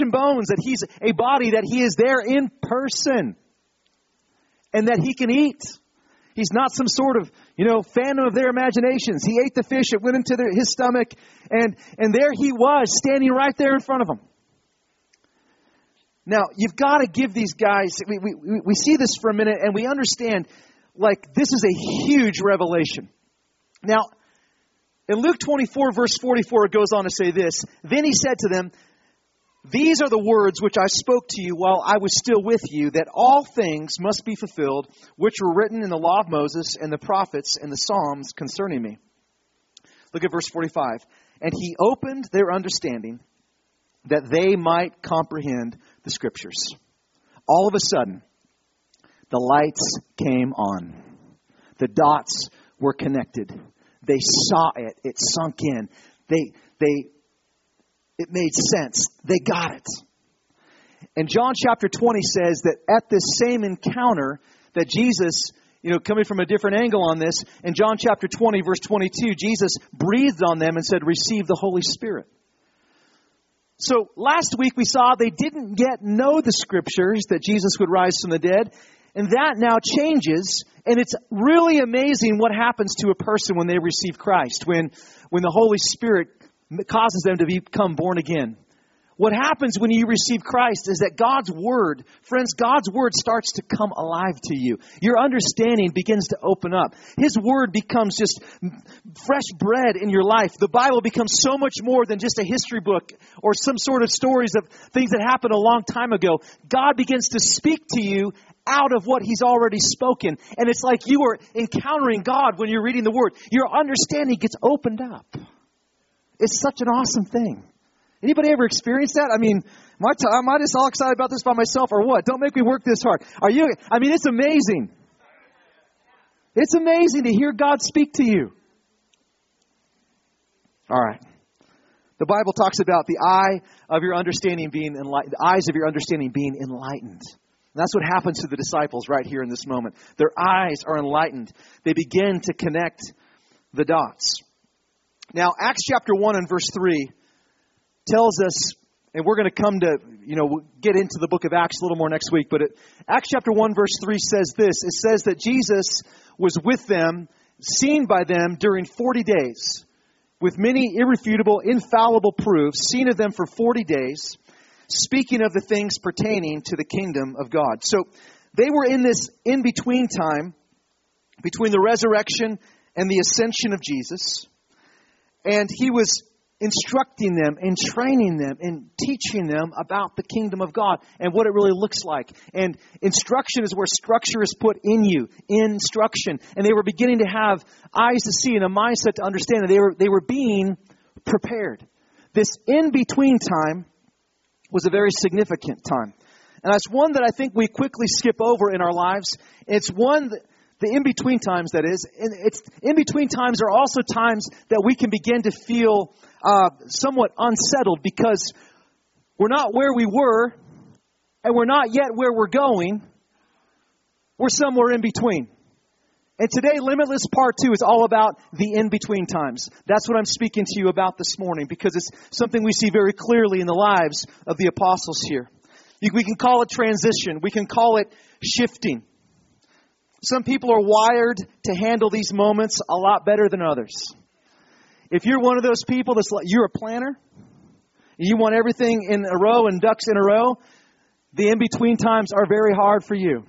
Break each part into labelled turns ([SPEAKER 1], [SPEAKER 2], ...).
[SPEAKER 1] and bones, that He's a body, that He is there in person, and that He can eat. He's not some sort of, phantom of their imaginations. He ate the fish, it went into his stomach, and there He was, standing right there in front of them. Now, you've got to give these guys, we see this for a minute, and we understand, this is a huge revelation. Now, in Luke 24, verse 44, it goes on to say this. Then He said to them, these are the words which I spoke to you while I was still with you, that all things must be fulfilled, which were written in the law of Moses and the prophets and the Psalms concerning me. Look at verse 45. And He opened their understanding, that they might comprehend the Scriptures. All of a sudden, the lights came on. The dots were connected. They saw it. It sunk in. It made sense. They got it. And John chapter 20 says that at this same encounter that Jesus, coming from a different angle on this, in John chapter 20, verse 22, Jesus breathed on them and said, receive the Holy Spirit. So last week we saw they didn't yet know the Scriptures that Jesus would rise from the dead. And that now changes. And it's really amazing what happens to a person when they receive Christ, when the Holy Spirit causes them to become born again. What happens when you receive Christ is that God's Word, friends, God's Word starts to come alive to you. Your understanding begins to open up. His Word becomes just fresh bread in your life. The Bible becomes so much more than just a history book or some sort of stories of things that happened a long time ago. God begins to speak to you out of what He's already spoken. And it's like you are encountering God when you're reading the Word. Your understanding gets opened up. It's such an awesome thing. Anybody ever experienced that? Am I just all excited about this by myself or what? Don't make me work this hard. It's amazing. It's amazing to hear God speak to you. All right. The Bible talks about the eye of your understanding being enlightened, the eyes of your understanding being enlightened. And that's what happens to the disciples right here in this moment. Their eyes are enlightened. They begin to connect the dots. Now, Acts chapter 1 and verse 3 tells us, and we're going to come to, we'll get into the book of Acts a little more next week, but Acts chapter 1 verse 3 says this. It says that Jesus was with them, seen by them during 40 days, with many irrefutable, infallible proofs, seen of them for 40 days, speaking of the things pertaining to the kingdom of God. So they were in this in-between time, between the resurrection and the ascension of Jesus, and He was instructing them and training them and teaching them about the kingdom of God and what it really looks like. And instruction is where structure is put in you, instruction. And they were beginning to have eyes to see and a mindset to understand. And they were being prepared. This in-between time was a very significant time. And that's one that I think we quickly skip over in our lives. It's one that the in-between times, that is. It's in-between times are also times that we can begin to feel somewhat unsettled because we're not where we were and we're not yet where we're going. We're somewhere in between. And today, Limitless Part 2 is all about the in-between times. That's what I'm speaking to you about this morning because it's something we see very clearly in the lives of the apostles here. We can call it transition. We can call it shifting. Some people are wired to handle these moments a lot better than others. If you're one of those people that's like, you're a planner, you want everything in a row and ducks in a row, the in-between times are very hard for you.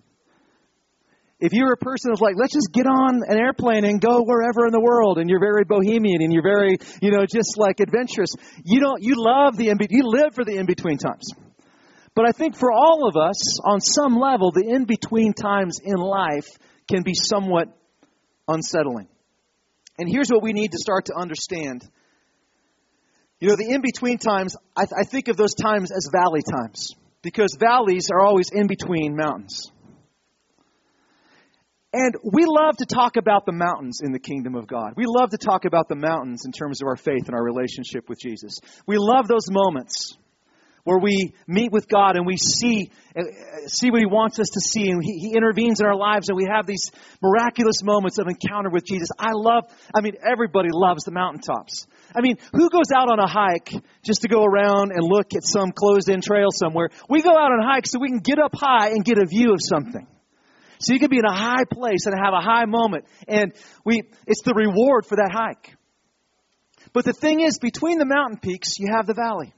[SPEAKER 1] If you're a person who's like, let's just get on an airplane and go wherever in the world, and you're very bohemian and you're very, just like adventurous, you love you live for the in-between times. But I think for all of us, on some level, the in-between times in life can be somewhat unsettling. And here's what we need to start to understand. The in-between times, I think of those times as valley times. Because valleys are always in between mountains. And we love to talk about the mountains in the kingdom of God. We love to talk about the mountains in terms of our faith and our relationship with Jesus. We love those moments where we meet with God and we see what He wants us to see, and He intervenes in our lives, and we have these miraculous moments of encounter with Jesus. Everybody loves the mountaintops. Who goes out on a hike just to go around and look at some closed-in trail somewhere? We go out on a hike so we can get up high and get a view of something. So you can be in a high place and have a high moment, and it's the reward for that hike. But the thing is, between the mountain peaks, you have the valley.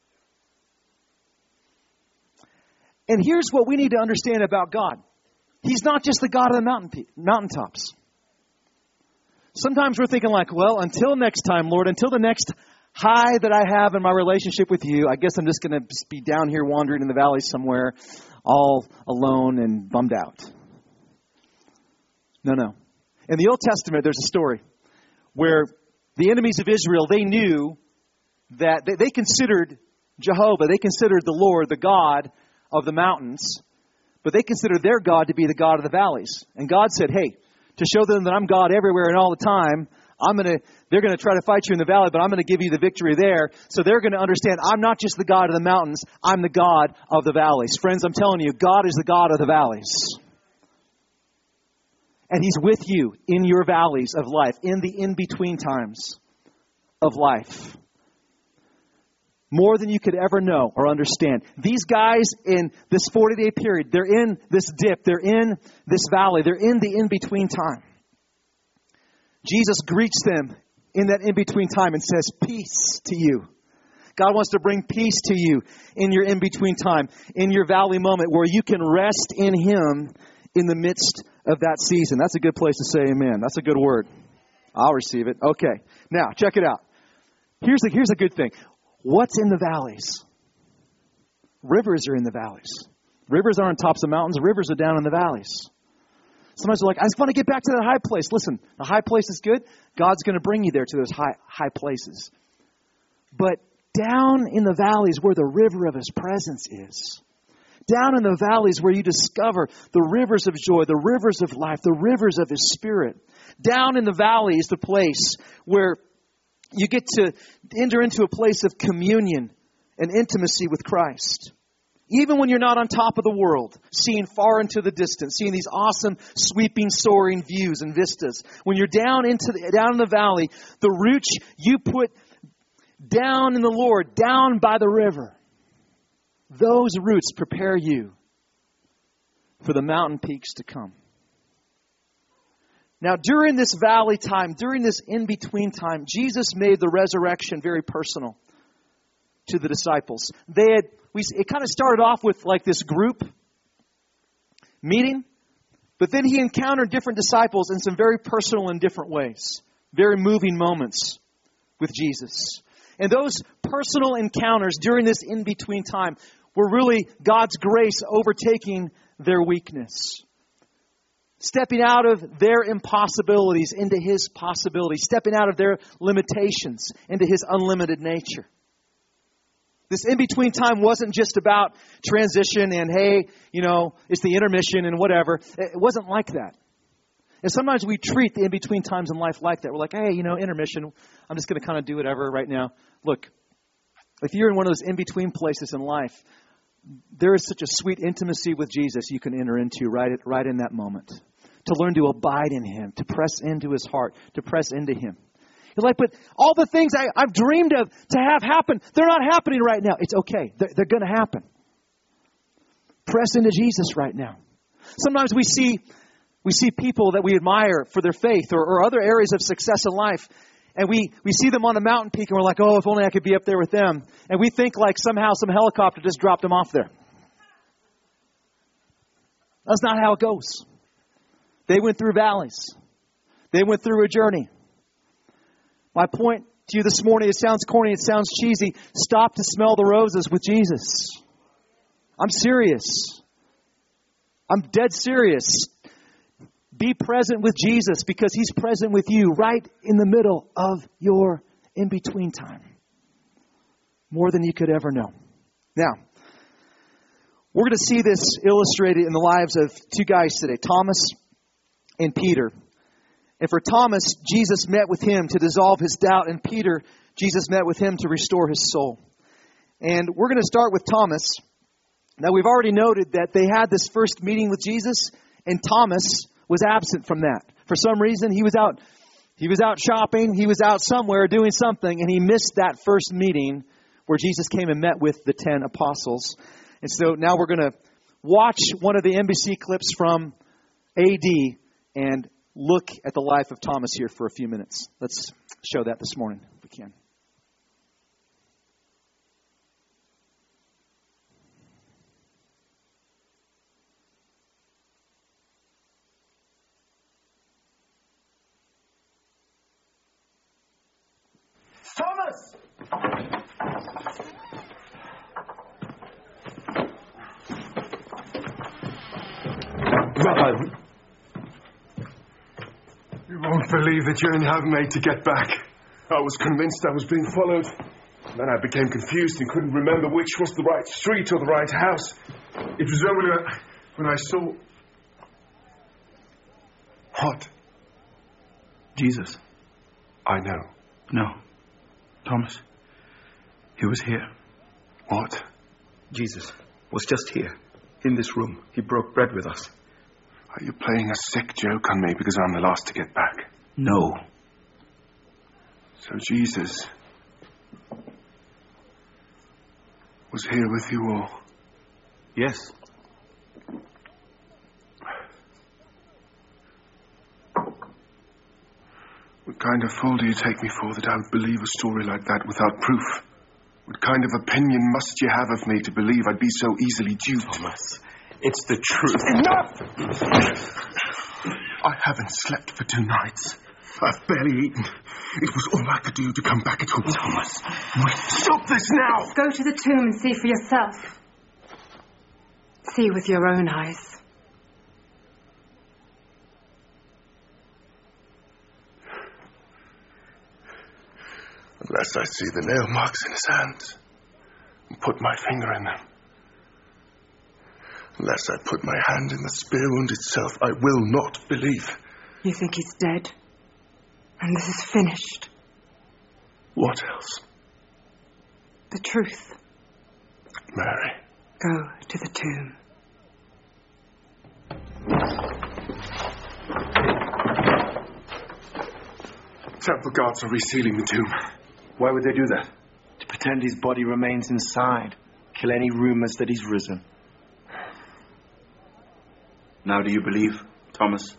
[SPEAKER 1] And here's what we need to understand about God. He's not just the God of the mountaintops. Sometimes we're thinking like, well, until next time, Lord, until the next high that I have in my relationship with you, I guess I'm just going to be down here wandering in the valley somewhere, all alone and bummed out. No. In the Old Testament, there's a story where the enemies of Israel, they knew that they considered Jehovah, they considered the Lord, the God of the mountains, but they considered their God to be the God of the valleys. And God said, hey, to show them that I'm God everywhere and all the time, they're going to try to fight you in the valley, but I'm going to give you the victory there. So they're going to understand I'm not just the God of the mountains, I'm the God of the valleys. Friends, I'm telling you, God is the God of the valleys. And He's with you in your valleys of life, in the in-between times of life. More than you could ever know or understand. These guys in this 40-day period, they're in this dip, they're in this valley, they're in the in-between time. Jesus greets them in that in-between time and says, peace to you. God wants to bring peace to you in your in-between time, in your valley moment where you can rest in Him in the midst of that season. That's a good place to say amen. That's a good word. I'll receive it. Okay. Now, check it out. Here's a good thing. What's in the valleys? Rivers are in the valleys. Rivers aren't on tops of mountains. Rivers are down in the valleys. Sometimes we're like, I just want to get back to that high place. Listen, the high place is good. God's going to bring you there to those high places. But down in the valleys where the river of His presence is, down in the valleys where you discover the rivers of joy, the rivers of life, the rivers of His Spirit. Down in the valley is the place where you get to enter into a place of communion and intimacy with Christ. Even when you're not on top of the world, seeing far into the distance, seeing these awesome, sweeping, soaring views and vistas. When you're down in the valley, the roots you put down in the Lord, down by the river, those roots prepare you for the mountain peaks to come. Now, during this valley time, during this in-between time, Jesus made the resurrection very personal to the disciples. It kind of started off with like this group meeting, but then He encountered different disciples in some very personal and different ways, very moving moments with Jesus. And those personal encounters during this in-between time were really God's grace overtaking their weakness. Stepping out of their impossibilities into His possibilities. Stepping out of their limitations into His unlimited nature. This in-between time wasn't just about transition and, hey, it's the intermission and whatever. It wasn't like that. And sometimes we treat the in-between times in life like that. We're like, hey, intermission. I'm just going to kind of do whatever right now. Look, if you're in one of those in-between places in life, there is such a sweet intimacy with Jesus you can enter into right in that moment. To learn to abide in Him, to press into His heart, to press into Him. You're like, but all the things I've dreamed of to have happen, they're not happening right now. It's okay. They're going to happen. Press into Jesus right now. Sometimes we see people that we admire for their faith or other areas of success in life. And we see them on a mountain peak and we're like, oh, if only I could be up there with them. And we think like somehow some helicopter just dropped them off there. That's not how it goes. They went through valleys. They went through a journey. My point to you this morning, it sounds corny, it sounds cheesy. Stop to smell the roses with Jesus. I'm serious. I'm dead serious. Be present with Jesus because He's present with you right in the middle of your in-between time. More than you could ever know. Now, we're going to see this illustrated in the lives of two guys today, Thomas and Peter. And for Thomas, Jesus met with him to dissolve his doubt. And Peter, Jesus met with him to restore his soul. And we're going to start with Thomas. Now, we've already noted that they had this first meeting with Jesus, and Thomas was absent from that. For some reason, he was out shopping, he was out somewhere doing something, and he missed that first meeting where Jesus came and met with the 10 apostles. And so now we're going to watch one of the NBC clips from AD and look at the life of Thomas here for a few minutes. Let's show that this morning if we can.
[SPEAKER 2] Thomas!
[SPEAKER 3] Rabbi, you won't believe the journey I've made to get back. I was convinced I was being followed. Then I became confused and couldn't remember which was the right street or the right house. It was only when I saw... What?
[SPEAKER 2] Jesus.
[SPEAKER 3] I know.
[SPEAKER 2] No. Thomas. He was here.
[SPEAKER 3] What?
[SPEAKER 2] Jesus was just here, in this room. He broke bread with us.
[SPEAKER 3] Are you playing a sick joke on me because I'm the last to get back?
[SPEAKER 2] No.
[SPEAKER 3] So Jesus was here with you all?
[SPEAKER 2] Yes.
[SPEAKER 3] What kind of fool do you take me for that I would believe a story like that without proof? What kind of opinion must you have of me to believe I'd be so easily duped?
[SPEAKER 2] Thomas, it's the truth.
[SPEAKER 3] Enough! I haven't slept for 2 nights. I've barely eaten. It was all I could do to come back at home.
[SPEAKER 2] Thomas,
[SPEAKER 3] Stop this now!
[SPEAKER 4] Go to the tomb and see for yourself. See with your own eyes.
[SPEAKER 3] Unless I see the nail marks in his hands and put my finger in them. Unless I put my hand in the spear wound itself, I will not believe.
[SPEAKER 4] You think he's dead? And this is finished?
[SPEAKER 3] What else?
[SPEAKER 4] The truth.
[SPEAKER 3] Mary.
[SPEAKER 4] Go to the tomb.
[SPEAKER 3] Temple guards are resealing the tomb.
[SPEAKER 2] why would they do that? To pretend his body remains inside. Kill any rumors that he's risen. Now do you believe, Thomas?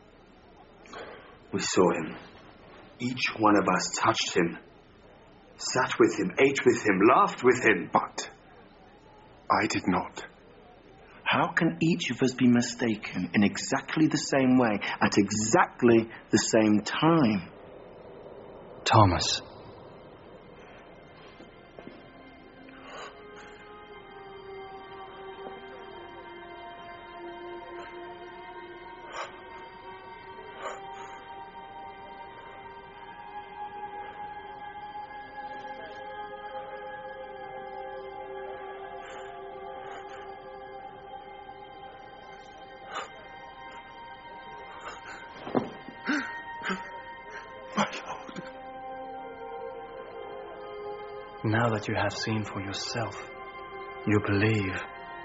[SPEAKER 2] We saw him. Each one of us touched him. Sat with him, ate with him, laughed with him.
[SPEAKER 3] But I did not.
[SPEAKER 2] How can each of us be mistaken in exactly the same way at exactly the same time? Thomas. Now that you have seen for yourself, you believe.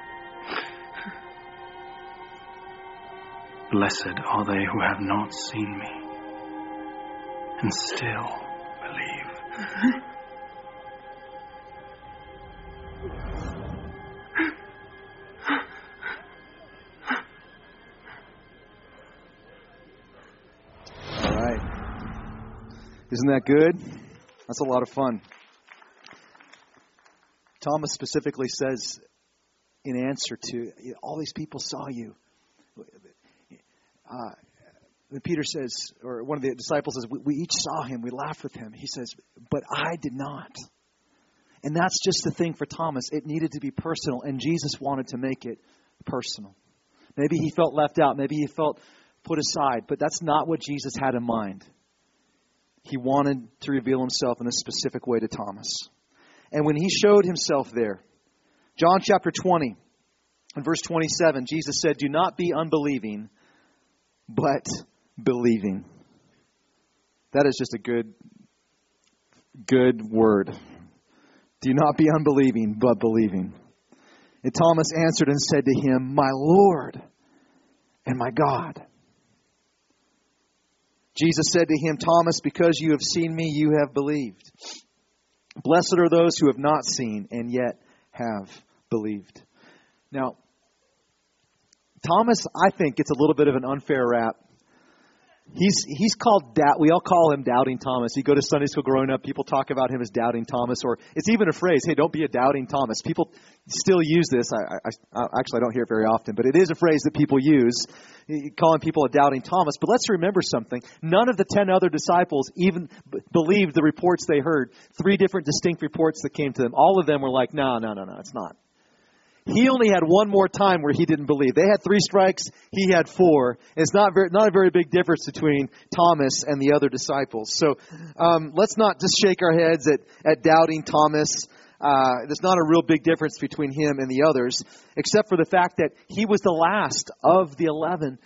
[SPEAKER 2] Blessed are they who have not seen me and still believe.
[SPEAKER 1] All right. Isn't that good? That's a lot of fun. Thomas specifically says, in answer to, all these people saw you. Peter says, or one of the disciples says, we each saw him, we laughed with him. He says, but I did not. And that's just the thing for Thomas. It needed to be personal, and Jesus wanted to make it personal. Maybe he felt left out, maybe he felt put aside, but that's not what Jesus had in mind. He wanted to reveal himself in a specific way to Thomas. And when he showed himself there, John chapter 20 and verse 27, Jesus said, do not be unbelieving, but believing. That is just a good word. Do not be unbelieving, but believing. And Thomas answered and said to him, My Lord and my God. Jesus said to him, Thomas, because you have seen me, you have believed. Blessed are those who have not seen and yet have believed. Now, Thomas, I think, gets a little bit of an unfair rap. He's called we all call him Doubting Thomas. You go to Sunday school growing up, people talk about him as Doubting Thomas, or it's even a phrase, hey, don't be a Doubting Thomas. People still use this. Actually, I don't hear it very often, but it is a phrase that people use, calling people a Doubting Thomas. But let's remember something. None of the 10 other disciples even believed the reports they heard. 3 different distinct reports that came to them. All of them were like, no, it's not. He only had one more time where he didn't believe. They had 3 strikes. He had 4. It's not a very big difference between Thomas and the other disciples. So let's not just shake our heads at Doubting Thomas. There's not a real big difference between him and the others, except for the fact that he was the last of the 11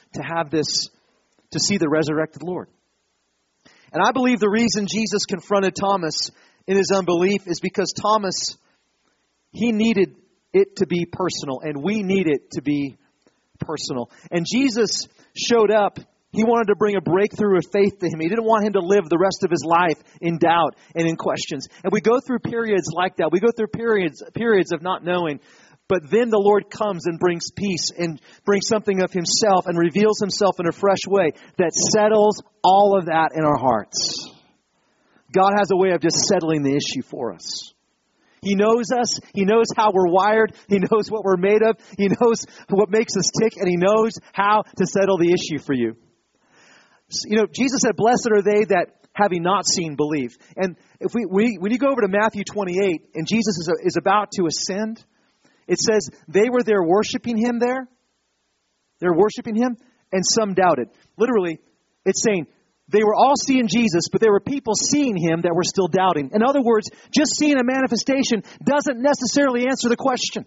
[SPEAKER 1] to see the resurrected Lord. And I believe the reason Jesus confronted Thomas in his unbelief is because Thomas, he needed it to be personal, and we need it to be personal. And Jesus showed up. He wanted to bring a breakthrough of faith to him. He didn't want him to live the rest of his life in doubt and in questions. And we go through periods like that. We go through periods of not knowing. But then the Lord comes and brings peace and brings something of himself and reveals himself in a fresh way that settles all of that in our hearts. God has a way of just settling the issue for us. He knows us. He knows how we're wired. He knows what we're made of. He knows what makes us tick, and He knows how to settle the issue for you. You know, Jesus said, blessed are they that, having not seen, believe. And if when you go over to Matthew 28, and Jesus is about to ascend, it says they were there worshiping Him there. They're worshiping Him, and some doubted. Literally, it's saying, they were all seeing Jesus, but there were people seeing Him that were still doubting. In other words, just seeing a manifestation doesn't necessarily answer the question.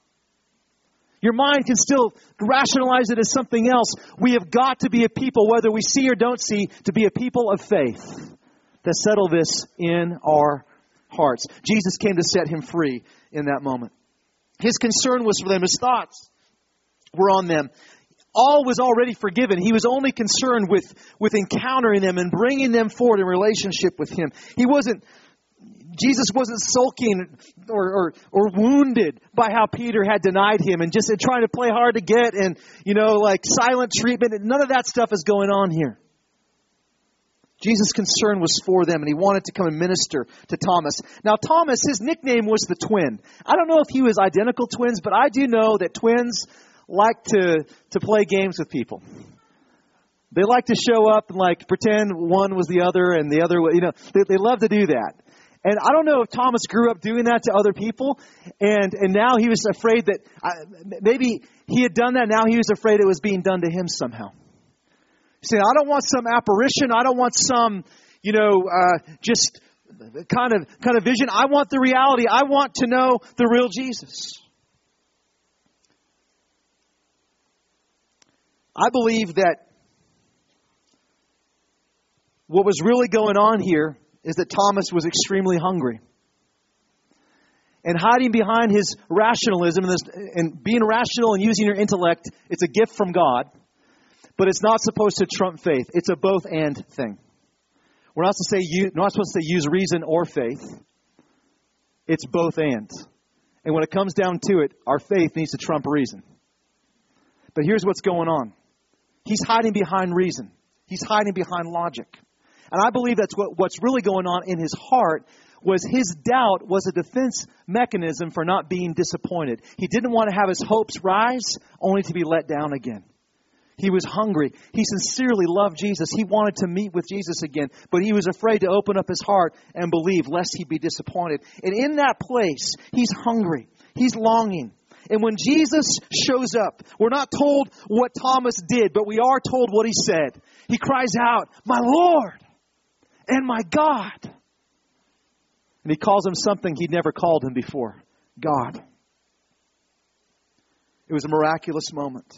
[SPEAKER 1] Your mind can still rationalize it as something else. We have got to be a people, whether we see or don't see, to be a people of faith that settle this in our hearts. Jesus came to set him free in that moment. His concern was for them. His thoughts were on them. All was already forgiven. He was only concerned with encountering them and bringing them forward in relationship with Him. Jesus wasn't sulking or wounded by how Peter had denied Him and just trying to play hard to get and, like silent treatment. None of that stuff is going on here. Jesus' concern was for them, and He wanted to come and minister to Thomas. Now, Thomas, his nickname was the twin. I don't know if he was identical twins, but I do know that twins like to play games with people. They like to show up and pretend one was the other and the other, they love to do that. And I don't know if Thomas grew up doing that to other people, and now he was afraid that maybe he had done that. Now he was afraid it was being done to him somehow. See, I don't want some apparition. I don't want some, just kind of vision. I want the reality. I want to know the real Jesus. I believe that what was really going on here is that Thomas was extremely hungry. And hiding behind his rationalism and being rational and using your intellect, it's a gift from God. But it's not supposed to trump faith. It's a both-and thing. We're not supposed to use reason or faith. It's both-and. And when it comes down to it, our faith needs to trump reason. But here's what's going on. He's hiding behind reason. He's hiding behind logic. And I believe that's what's really going on in his heart was his doubt was a defense mechanism for not being disappointed. He didn't want to have his hopes rise only to be let down again. He was hungry. He sincerely loved Jesus. He wanted to meet with Jesus again, but he was afraid to open up his heart and believe lest he be disappointed. And in that place, he's hungry. He's longing. And when Jesus shows up, we're not told what Thomas did, but we are told what he said. He cries out, "My Lord and my God." And he calls him something he'd never called him before, God. It was a miraculous moment.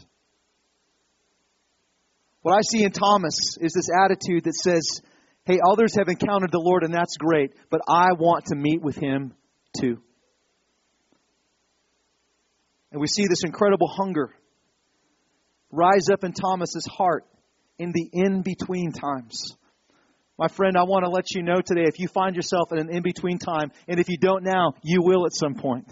[SPEAKER 1] What I see in Thomas is this attitude that says, hey, others have encountered the Lord and that's great, but I want to meet with Him 2. And we see this incredible hunger rise up in Thomas's heart in the in-between times. My friend, I want to let you know today, if you find yourself in an in-between time, and if you don't now, you will at some point.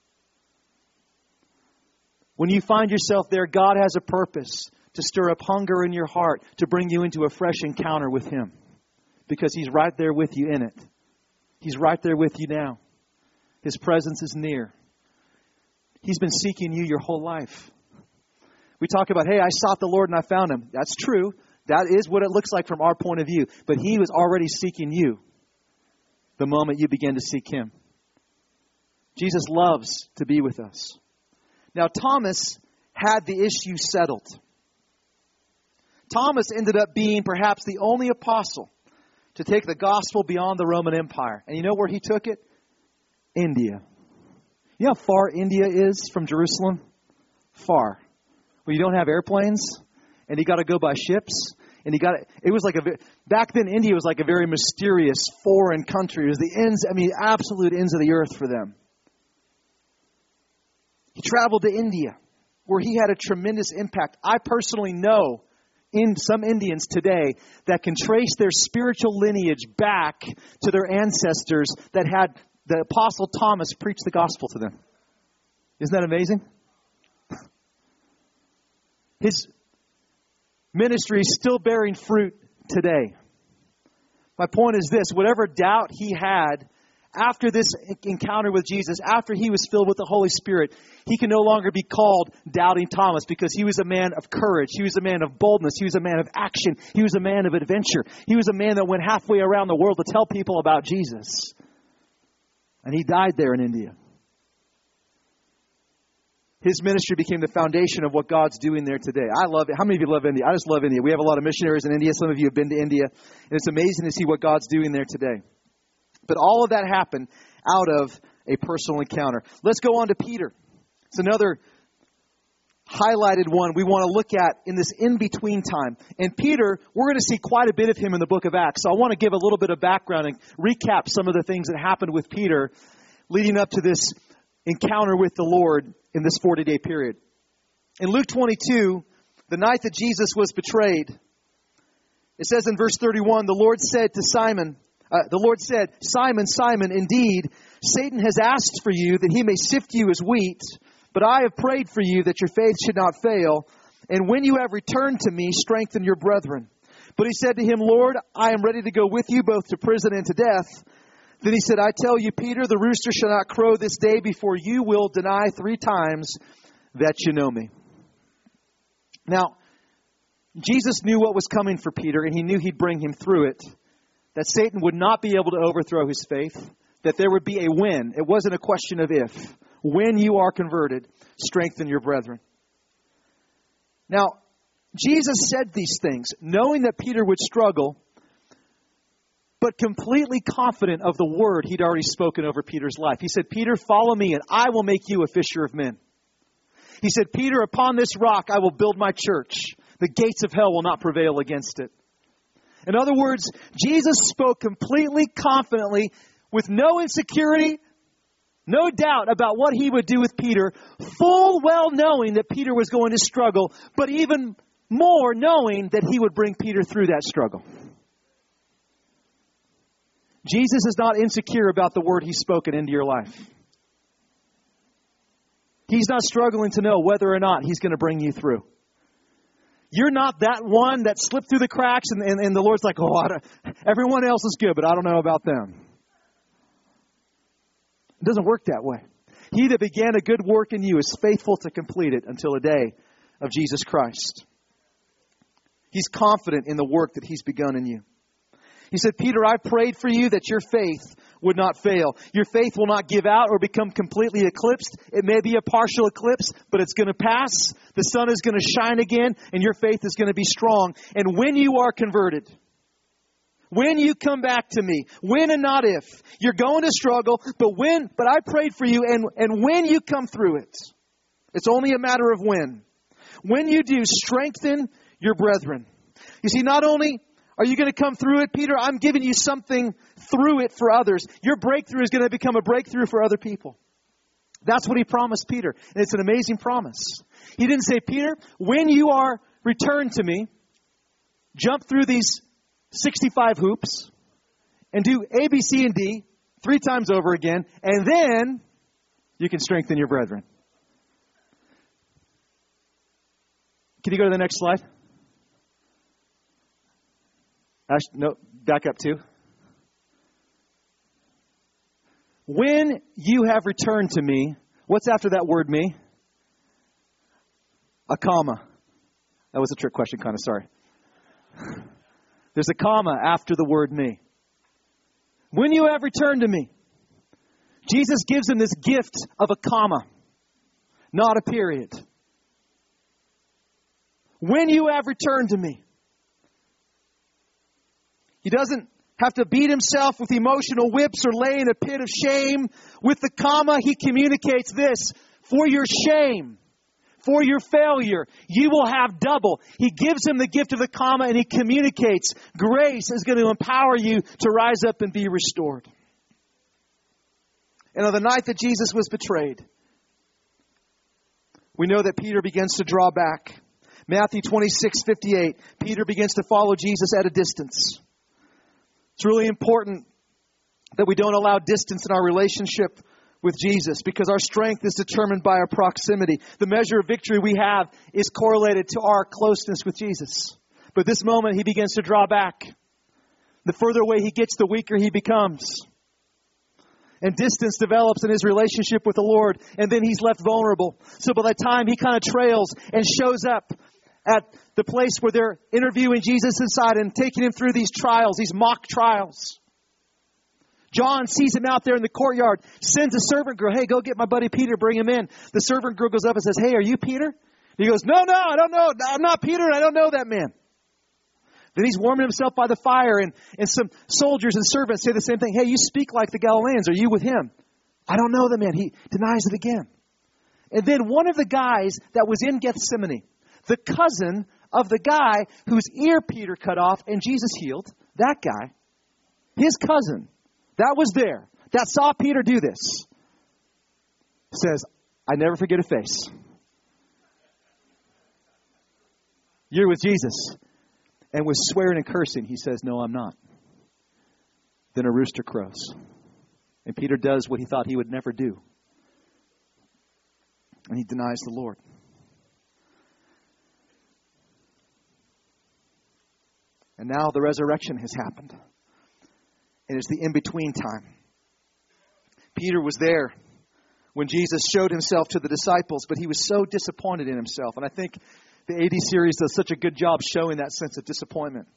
[SPEAKER 1] When you find yourself there, God has a purpose to stir up hunger in your heart, to bring you into a fresh encounter with Him. Because He's right there with you in it. He's right there with you now. His presence is near. He's been seeking you your whole life. We talk about, hey, I sought the Lord and I found Him. That's true. That is what it looks like from our point of view. But He was already seeking you the moment you begin to seek Him. Jesus loves to be with us. Now, Thomas had the issue settled. Thomas ended up being perhaps the only apostle to take the gospel beyond the Roman Empire. And you know where he took it? India. You know how far India is from Jerusalem? Far. Well, you don't have airplanes, and you got to go by ships, and it was like back then India was like a very mysterious foreign country. It was the ends, absolute ends of the earth for them. He traveled to India, where he had a tremendous impact. I personally know in some Indians today that can trace their spiritual lineage back to their ancestors that had the Apostle Thomas preach the gospel to them. Isn't that amazing? His ministry is still bearing fruit today. My point is this: whatever doubt he had after this encounter with Jesus, after he was filled with the Holy Spirit, he can no longer be called Doubting Thomas, because he was a man of courage. He was a man of boldness. He was a man of action. He was a man of adventure. He was a man that went halfway around the world to tell people about Jesus. And he died there in India. His ministry became the foundation of what God's doing there today. I love it. How many of you love India? I just love India. We have a lot of missionaries in India. Some of you have been to India. And it's amazing to see what God's doing there today. But all of that happened out of a personal encounter. Let's go on to Peter. It's another highlighted one we want to look at in this in-between time. And Peter, we're going to see quite a bit of him in the book of Acts. So I want to give a little bit of background and recap some of the things that happened with Peter leading up to this encounter with the Lord in this 40-day period. In Luke 22, the night that Jesus was betrayed, it says in verse 31, the Lord said, Simon, Simon, indeed, Satan has asked for you that he may sift you as wheat, but I have prayed for you that your faith should not fail. And when you have returned to me, strengthen your brethren. But he said to him, Lord, I am ready to go with you both to prison and to death. Then he said, I tell you, Peter, the rooster shall not crow this day before you will deny 3 times that you know me. Now, Jesus knew what was coming for Peter, and he knew he'd bring him through it. That Satan would not be able to overthrow his faith. That there would be a when. It wasn't a question of if. When you are converted, strengthen your brethren. Now, Jesus said these things, knowing that Peter would struggle, but completely confident of the word he'd already spoken over Peter's life. He said, Peter, follow me, and I will make you a fisher of men. He said, Peter, upon this rock I will build my church. The gates of hell will not prevail against it. In other words, Jesus spoke completely confidently, with no insecurity, no doubt about what he would do with Peter, full well knowing that Peter was going to struggle, but even more knowing that he would bring Peter through that struggle. Jesus is not insecure about the word he's spoken into your life. He's not struggling to know whether or not he's going to bring you through. You're not that one that slipped through the cracks and the Lord's like, everyone else is good, but I don't know about them. It doesn't work that way. He that began a good work in you is faithful to complete it until the day of Jesus Christ. He's confident in the work that he's begun in you. He said, Peter, I prayed for you that your faith would not fail. Your faith will not give out or become completely eclipsed. It may be a partial eclipse, but it's going to pass. The sun is going to shine again, and your faith is going to be strong. And when you are converted, when you come back to me, when and not if, you're going to struggle, but I prayed for you, and when you come through it, it's only a matter of when. When you do, strengthen your brethren. You see, not only Are you going to come through it, Peter? I'm giving you something through it for others. Your breakthrough is going to become a breakthrough for other people. That's what he promised Peter. And it's an amazing promise. He didn't say, Peter, when you are returned to me, jump through these 65 hoops and do A, B, C, and D 3 times over again, and then you can strengthen your brethren. Can you go to the next slide? No, back up 2. When you have returned to me, what's after that word me? A comma. That was a trick question, kind of, sorry. There's a comma after the word me. When you have returned to me, Jesus gives him this gift of a comma, not a period. When you have returned to me. He doesn't have to beat himself with emotional whips or lay in a pit of shame. With the comma, he communicates this. For your shame, for your failure, you will have double. He gives him the gift of the comma and he communicates. Grace is going to empower you to rise up and be restored. And on the night that Jesus was betrayed, we know that Peter begins to draw back. Matthew 26:58, Peter begins to follow Jesus at a distance. It's really important that we don't allow distance in our relationship with Jesus because our strength is determined by our proximity. The measure of victory we have is correlated to our closeness with Jesus. But this moment, he begins to draw back. The further away he gets, the weaker he becomes. And distance develops in his relationship with the Lord, and then he's left vulnerable. So by the time he kind of trails and shows up at the place where they're interviewing Jesus inside and taking him through these trials, these mock trials. John sees him out there in the courtyard, sends a servant girl, hey, go get my buddy Peter, bring him in. The servant girl goes up and says, hey, are you Peter? He goes, no, I don't know. I'm not Peter, and I don't know that man. Then he's warming himself by the fire, and some soldiers and servants say the same thing. Hey, you speak like the Galileans. Are you with him? I don't know the man. He denies it again. And then one of the guys that was in Gethsemane, the cousin of the guy whose ear Peter cut off and Jesus healed, that guy, his cousin, that was there, that saw Peter do this, says, I never forget a face. You're with Jesus. And was swearing and cursing. He says, no, I'm not. Then a rooster crows. And Peter does what he thought he would never do. And he denies the Lord. And now the resurrection has happened. And it's the in-between time. Peter was there when Jesus showed himself to the disciples, but he was so disappointed in himself. And I think the AD series does such a good job showing that sense of disappointment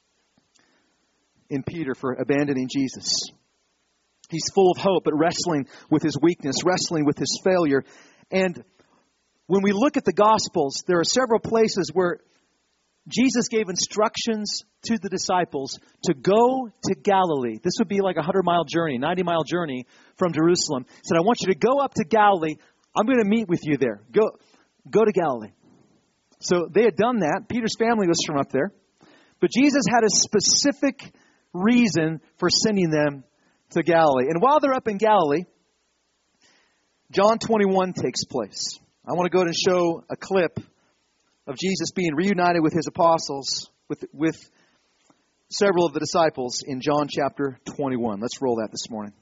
[SPEAKER 1] in Peter for abandoning Jesus. He's full of hope, but wrestling with his weakness, wrestling with his failure. And when we look at the Gospels, there are several places where Jesus gave instructions to the disciples to go to Galilee. This would be like a 100-mile journey, 90-mile journey from Jerusalem. He said, I want you to go up to Galilee. I'm going to meet with you there. Go to Galilee. So they had done that. Peter's family was from up there. But Jesus had a specific reason for sending them to Galilee. And while they're up in Galilee, John 21 takes place. I want to go ahead and show a clip of Jesus being reunited with his apostles, with several of the disciples in John chapter 21. Let's roll that this morning.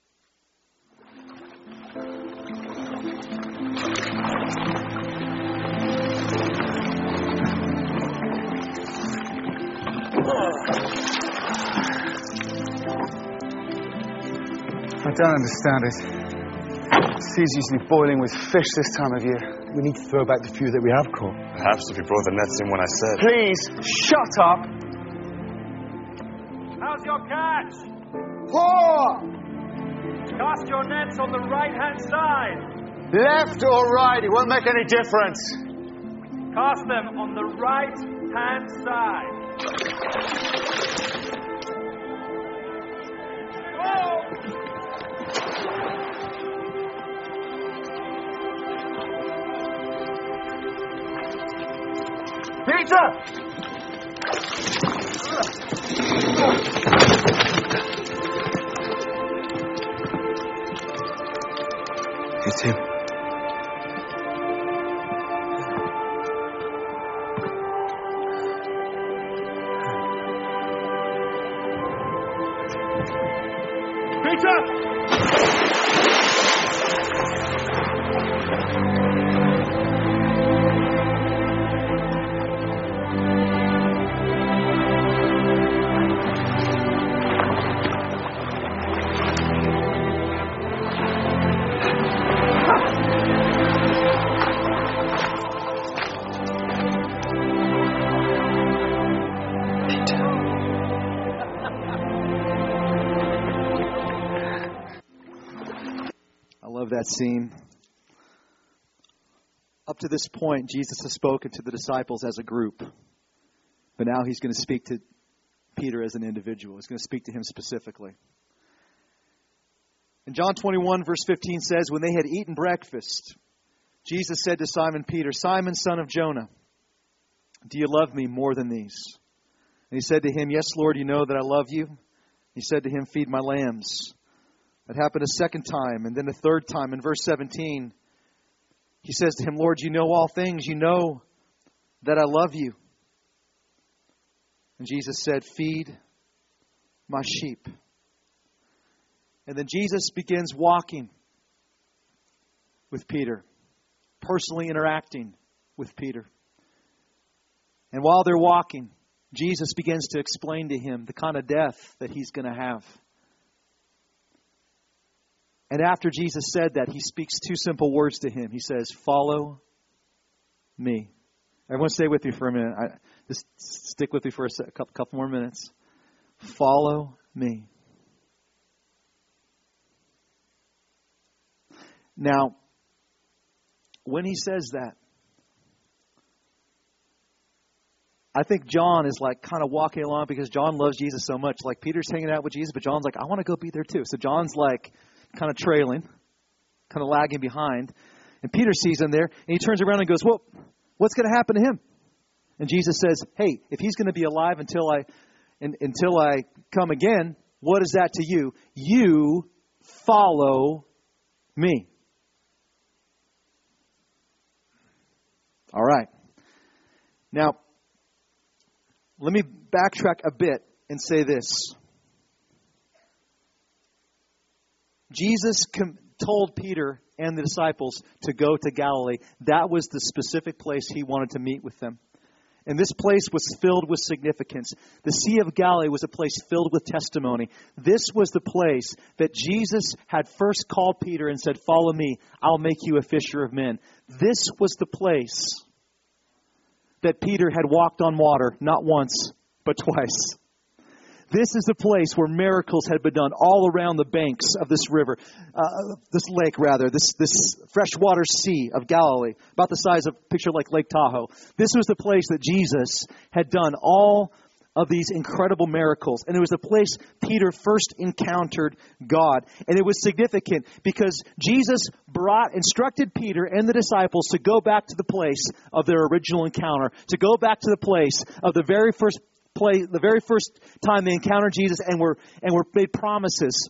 [SPEAKER 5] I don't understand it. The sea's usually boiling with fish this time of year.
[SPEAKER 6] We need to throw back the few that we have caught.
[SPEAKER 2] Perhaps if you brought the nets in when I said.
[SPEAKER 5] Please, shut up!
[SPEAKER 7] How's your catch?
[SPEAKER 5] Poor!
[SPEAKER 7] Cast your nets on the right-hand side.
[SPEAKER 5] Left or right, it won't make any difference.
[SPEAKER 7] Cast them on the right-hand side. Oh!
[SPEAKER 5] Peter!
[SPEAKER 3] It's him.
[SPEAKER 1] That scene. Up to this point, Jesus has spoken to the disciples as a group. But now he's going to speak to Peter as an individual. He's going to speak to him specifically. In John 21, verse 15 says, when they had eaten breakfast, Jesus said to Simon Peter, Simon, son of Jonah, do you love me more than these? And he said to him, yes, Lord, you know that I love you. He said to him, feed my lambs. That happened a second time, and then a third time. In verse 17, he says to him, Lord, you know all things. You know that I love you. And Jesus said, feed my sheep. And then Jesus begins walking with Peter, personally interacting with Peter. And while they're walking, Jesus begins to explain to him the kind of death that he's going to have. And after Jesus said that, he speaks two simple words to him. He says, follow me. Everyone stay with me for a minute. Just stick with me for a couple more minutes. Follow me. Now, when he says that, I think John is like kind of walking along because John loves Jesus so much. Like Peter's hanging out with Jesus, but John's like, I want to go be there too. So John's like kind of trailing, kind of lagging behind. And Peter sees him there, and he turns around and goes, well, what's going to happen to him? And Jesus says, hey, if he's going to be alive until I come again, what is that to you? You follow me. All right. Now, let me backtrack a bit and say this. Jesus told Peter and the disciples to go to Galilee. That was the specific place he wanted to meet with them. And this place was filled with significance. The Sea of Galilee was a place filled with testimony. This was the place that Jesus had first called Peter and said, follow me, I'll make you a fisher of men. This was the place that Peter had walked on water, not once, but twice. This is the place where miracles had been done all around the banks of this river, this freshwater sea of Galilee, about the size of, picture like Lake Tahoe. This was the place that Jesus had done all of these incredible miracles. And it was the place Peter first encountered God. And it was significant because Jesus instructed Peter and the disciples to go back to the place of their original encounter, to go back to the place of the very first time they encountered Jesus and were made promises,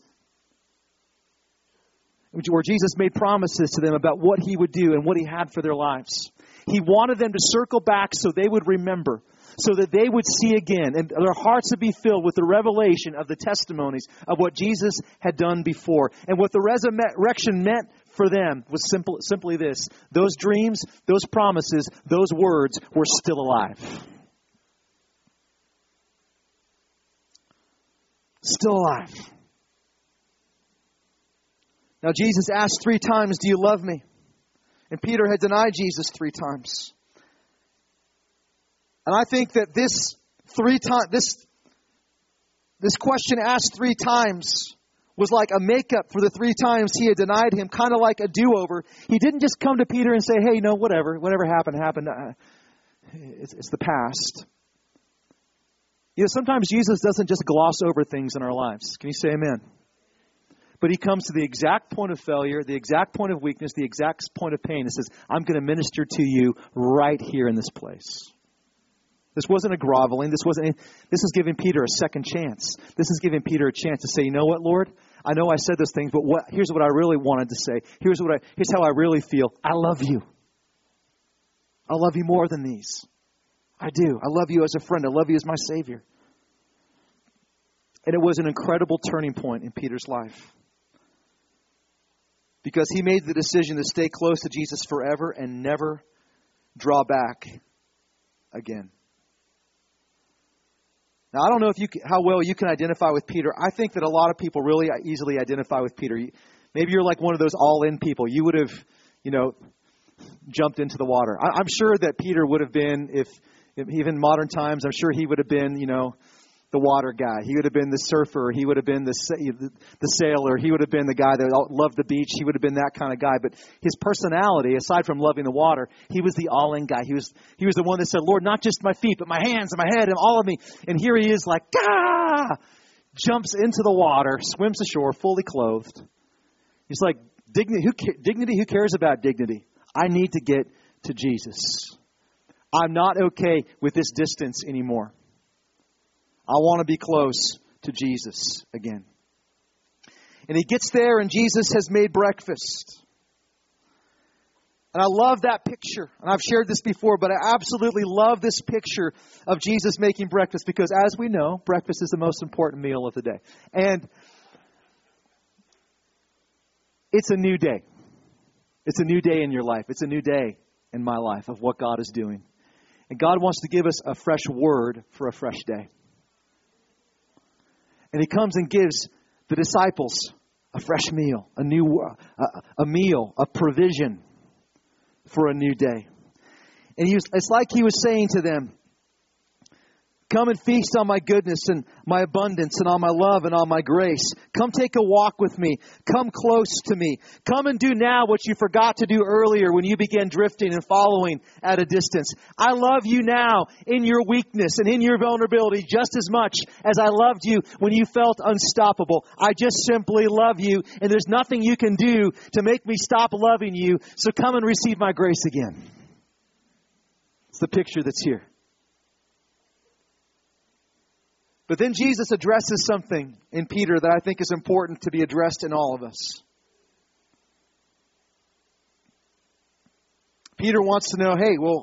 [SPEAKER 1] where Jesus made promises to them about what he would do and what he had for their lives. He wanted them to circle back so they would remember, so that they would see again, and their hearts would be filled with the revelation of the testimonies of what Jesus had done before. And what the resurrection meant for them was simply this: those dreams, those promises, those words were still alive. Still alive. Now Jesus asked 3 times, do you love me? And Peter had denied Jesus 3 times. And I think that this question asked 3 times was like a makeup for the 3 times he had denied him, kind of like a do-over. He didn't just come to Peter and say, hey, no, whatever happened. It's the past. You know, sometimes Jesus doesn't just gloss over things in our lives. Can you say amen? But he comes to the exact point of failure, the exact point of weakness, the exact point of pain, and says, I'm going to minister to you right here in this place. This wasn't a groveling. This is giving Peter a second chance. This is giving Peter a chance to say, you know what, Lord? I know I said those things, but here's what I really wanted to say. Here's how I really feel. I love you. I love you more than these. I do. I love you as a friend. I love you as my Savior. And it was an incredible turning point in Peter's life. Because he made the decision to stay close to Jesus forever and never draw back again. Now, I don't know how well you can identify with Peter. I think that a lot of people really easily identify with Peter. Maybe you're like one of those all-in people. You would have, jumped into the water. I'm sure that Peter would have been, if even modern times, I'm sure he would have been, the water guy. He would have been the surfer. He would have been the sailor. He would have been the guy that loved the beach. He would have been that kind of guy. But his personality, aside from loving the water, he was the all-in guy. He was the one that said, Lord, not just my feet, but my hands and my head and all of me. And here he is like, jumps into the water, swims ashore, fully clothed. He's like, dignity, who cares about dignity? I need to get to Jesus. I'm not okay with this distance anymore. I want to be close to Jesus again. And he gets there and Jesus has made breakfast. And I love that picture. And I've shared this before, but I absolutely love this picture of Jesus making breakfast because as we know, breakfast is the most important meal of the day. And it's a new day. It's a new day in your life. It's a new day in my life of what God is doing. And God wants to give us a fresh word for a fresh day. And he comes and gives the disciples a fresh meal, a meal, a provision for a new day. And it's like he was saying to them, come and feast on my goodness and my abundance and on my love and on my grace. Come take a walk with me. Come close to me. Come and do now what you forgot to do earlier when you began drifting and following at a distance. I love you now in your weakness and in your vulnerability just as much as I loved you when you felt unstoppable. I just simply love you and there's nothing you can do to make me stop loving you. So come and receive my grace again. It's the picture that's here. But then Jesus addresses something in Peter that I think is important to be addressed in all of us. Peter wants to know, hey, well,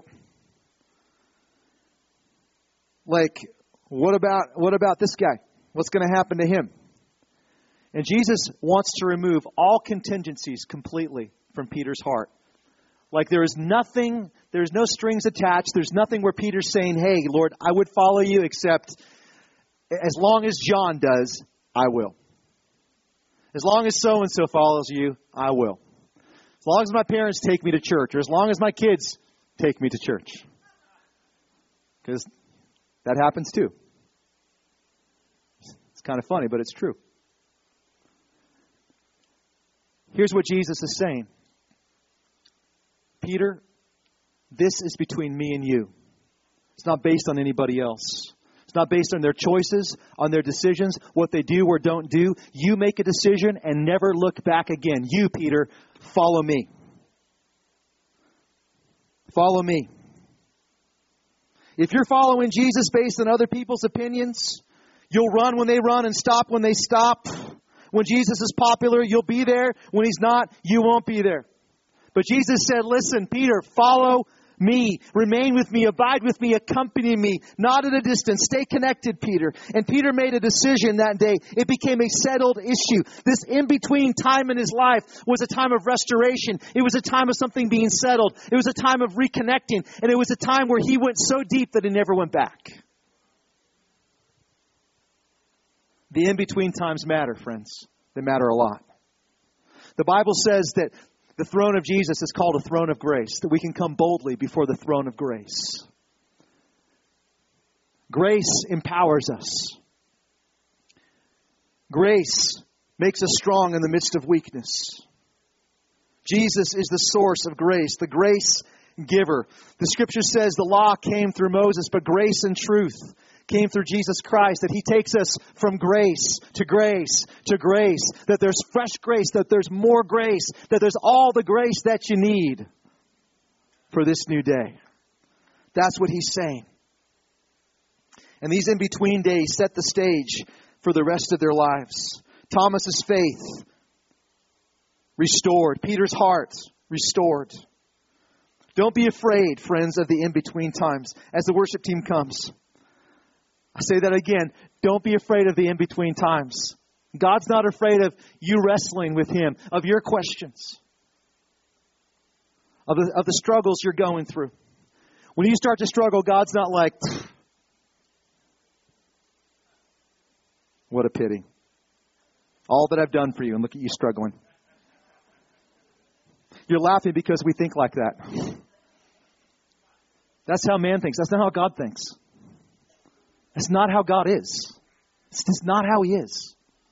[SPEAKER 1] what about this guy? What's going to happen to him? And Jesus wants to remove all contingencies completely from Peter's heart. Like there's no strings attached. There's nothing where Peter's saying, hey, Lord, I would follow you except as long as John does, I will. As long as so-and-so follows you, I will. As long as my parents take me to church, or as long as my kids take me to church. Because that happens too. It's kind of funny, but it's true. Here's what Jesus is saying. Peter, this is between me and you. It's not based on anybody else. It's not based on their choices, on their decisions, what they do or don't do. You make a decision and never look back again. You, Peter, follow me. Follow me. If you're following Jesus based on other people's opinions, you'll run when they run and stop when they stop. When Jesus is popular, you'll be there. When he's not, you won't be there. But Jesus said, listen, Peter, follow me, remain with me, abide with me, accompany me, not at a distance. Stay connected, Peter. And Peter made a decision that day. It became a settled issue. This in-between time in his life was a time of restoration. It was a time of something being settled. It was a time of reconnecting. And it was a time where he went so deep that he never went back. The in-between times matter, friends. They matter a lot. The Bible says that the throne of Jesus is called a throne of grace, that we can come boldly before the throne of grace. Grace empowers us. Grace makes us strong in the midst of weakness. Jesus is the source of grace, the grace giver. The Scripture says the law came through Moses, but grace and truth came through Jesus Christ, that he takes us from grace to grace to grace, that there's fresh grace, that there's more grace, that there's all the grace that you need for this new day. That's what he's saying. And these in-between days set the stage for the rest of their lives. Thomas's faith restored. Peter's heart restored. Don't be afraid, friends, of the in-between times. As the worship team comes, I say that again. Don't be afraid of the in-between times. God's not afraid of you wrestling with Him, of your questions, of the struggles you're going through. When you start to struggle, God's not like, what a pity. All that I've done for you, and look at you struggling. You're laughing because we think like that. That's how man thinks. That's not how God thinks. That's not how God is. It's just not how He is.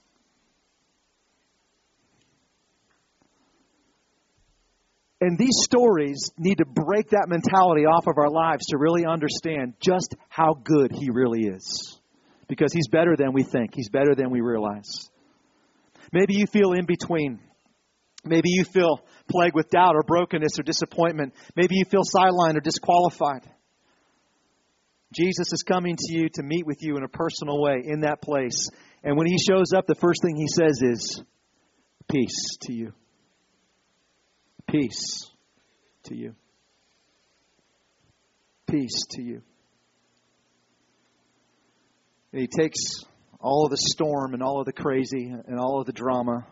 [SPEAKER 1] And these stories need to break that mentality off of our lives to really understand just how good He really is. Because He's better than we think. He's better than we realize. Maybe you feel in between. Maybe you feel plagued with doubt or brokenness or disappointment. Maybe you feel sidelined or disqualified. Jesus is coming to you to meet with you in a personal way in that place. And when He shows up, the first thing He says is, peace to you. Peace to you. Peace to you. And He takes all of the storm and all of the crazy and all of the drama,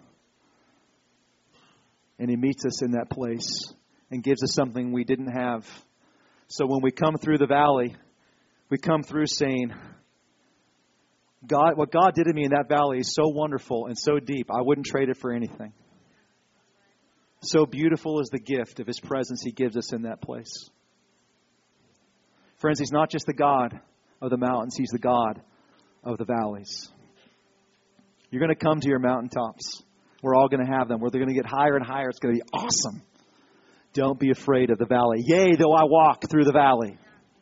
[SPEAKER 1] and He meets us in that place and gives us something we didn't have. So when we come through the valley, we come through saying, God, what God did to me in that valley is so wonderful and so deep, I wouldn't trade it for anything. So beautiful is the gift of His presence He gives us in that place. Friends, He's not just the God of the mountains, He's the God of the valleys. You're going to come to your mountaintops. We're all going to have them. Where they're going to get higher and higher. It's going to be awesome. Don't be afraid of the valley. Yea, though I walk through the valley.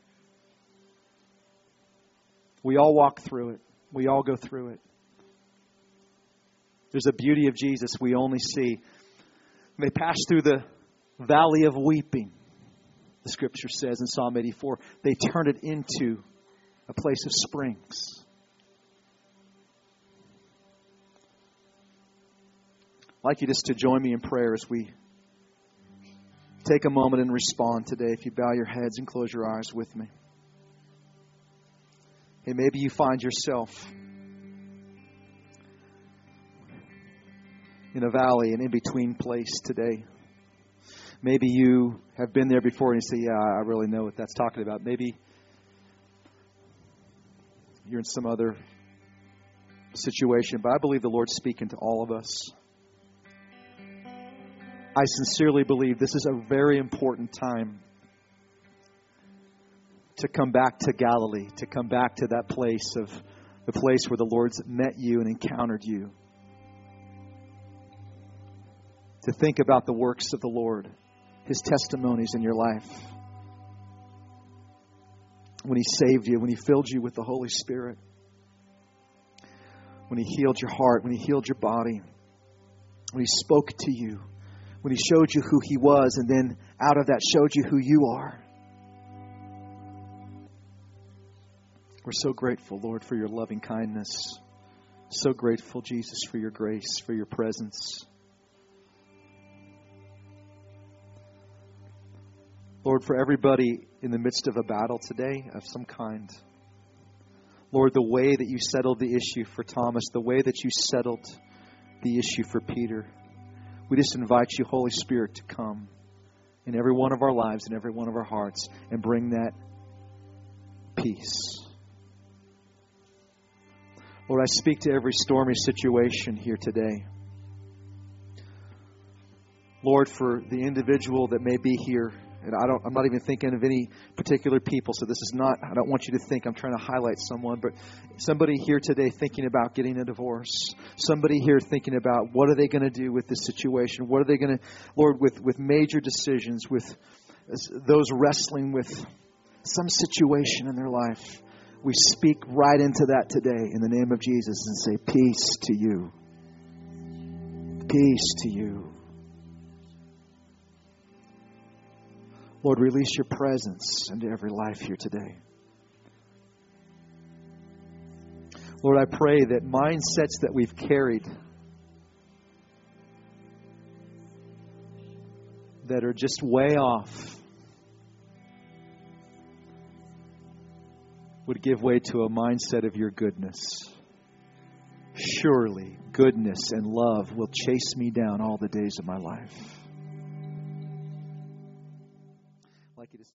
[SPEAKER 1] We all walk through it. We all go through it. There's a beauty of Jesus we only see. When they pass through the valley of weeping, the Scripture says in Psalm 84, they turn it into a place of springs. I'd like you just to join me in prayer as we take a moment and respond today. If you bow your heads and close your eyes with me. Hey, maybe you find yourself in a valley, an in-between place today. Maybe you have been there before and you say, yeah, I really know what that's talking about. Maybe you're in some other situation, but I believe the Lord's speaking to all of us. I sincerely believe this is a very important time to come back to Galilee, to come back to that place of the place where the Lord's met you and encountered you. To think about the works of the Lord, His testimonies in your life. When He saved you, when He filled you with the Holy Spirit. When He healed your heart, when He healed your body. When He spoke to you. When He showed you who He was, and then out of that showed you who you are. We're so grateful, Lord, for your loving kindness. So grateful, Jesus, for your grace, for your presence. Lord, for everybody in the midst of a battle today of some kind. Lord, the way that you settled the issue for Thomas, the way that you settled the issue for Peter, we just invite you, Holy Spirit, to come in every one of our lives, in every one of our hearts, and bring that peace. Lord, I speak to every stormy situation here today. Lord, for the individual that may be here, and I'm not even thinking of any particular people, so this is not, I don't want you to think I'm trying to highlight someone, but somebody here today thinking about getting a divorce. Somebody here thinking about what are they going to do with this situation? What are they going to, Lord, with major decisions, with those wrestling with some situation in their life. We speak right into that today in the name of Jesus and say, peace to you. Peace to you. Lord, release your presence into every life here today. Lord, I pray that mindsets that we've carried that are just way off would give way to a mindset of your goodness. Surely goodness and love will chase me down all the days of my life. Like it is